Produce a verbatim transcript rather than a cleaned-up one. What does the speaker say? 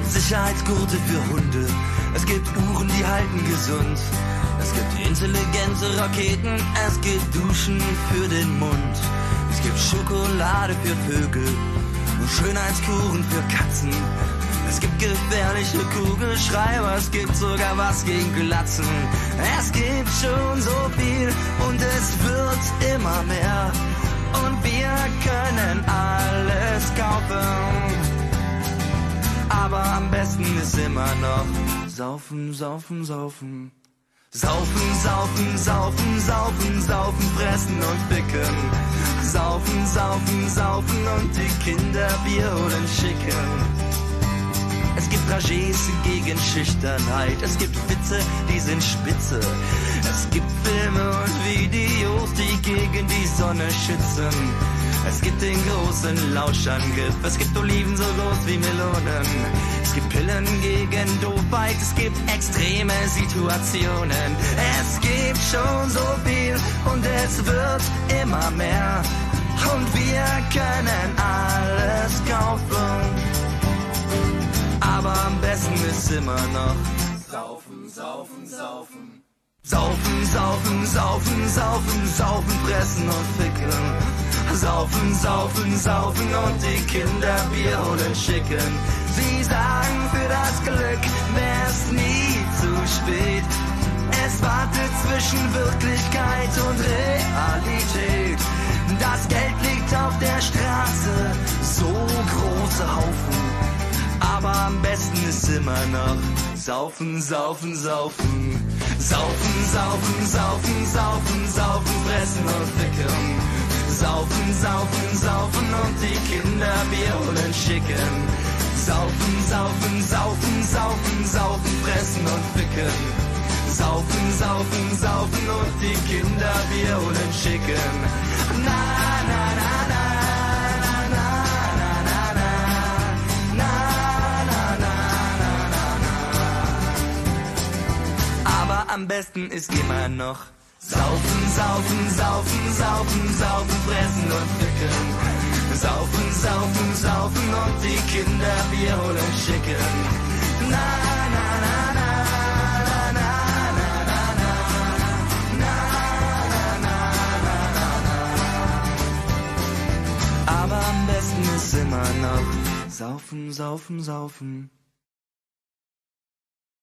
Sicherheitsgurte für Hunde, es gibt Uhren, die halten gesund. Es gibt intelligente Raketen, es gibt Duschen für den Mund. Es gibt Schokolade für Vögel und Schönheitskuren für Katzen. Es gibt gefährliche Kugelschreiber, es gibt sogar was gegen Glatzen. Es gibt schon so viel und es wird immer mehr. Und wir können alles kaufen. Aber am besten ist immer noch saufen, saufen, saufen. Saufen, saufen, saufen, saufen, saufen, fressen und ficken. Saufen, saufen, saufen und die Kinder Bier holen schicken. Es gibt Tragés gegen Schüchternheit, es gibt Witze, die sind spitze. Es gibt Filme und Videos, die gegen die Sonne schützen. Es gibt den großen Lauschangriff, es gibt Oliven so groß wie Melonen. Es gibt Pillen gegen Doofheit, es gibt extreme Situationen. Es gibt schon so viel und es wird immer mehr. Und wir können alles kaufen. Aber am besten ist immer noch saufen, saufen, saufen. Saufen, saufen, saufen, saufen, saufen, fressen und ficken. Saufen, saufen, saufen und die Kinder Bier holen schicken. Sie sagen, für das Glück wär's nie zu spät. Es wartet zwischen Wirklichkeit und Realität. Das Geld liegt auf der Straße, so große Haufen. Aber am besten ist immer noch saufen, saufen, saufen. Saufen, saufen, saufen, saufen, saufen, fressen und ficken. Saufen, saufen, saufen und die Kinder Bier holen schicken. Saufen, saufen, saufen, saufen, saufen, fressen und ficken. Saufen, saufen, saufen und die Kinder Bier holen schicken. Na, na, na, na. Am besten ist immer noch saufen, saufen, saufen, saufen, saufen, fressen und ficken. Saufen, saufen, saufen und die Kinder Bier holen schicken. Na, na, na, na, na, na, na, na, na, na, na, na. Aber am besten ist immer noch saufen, saufen, saufen.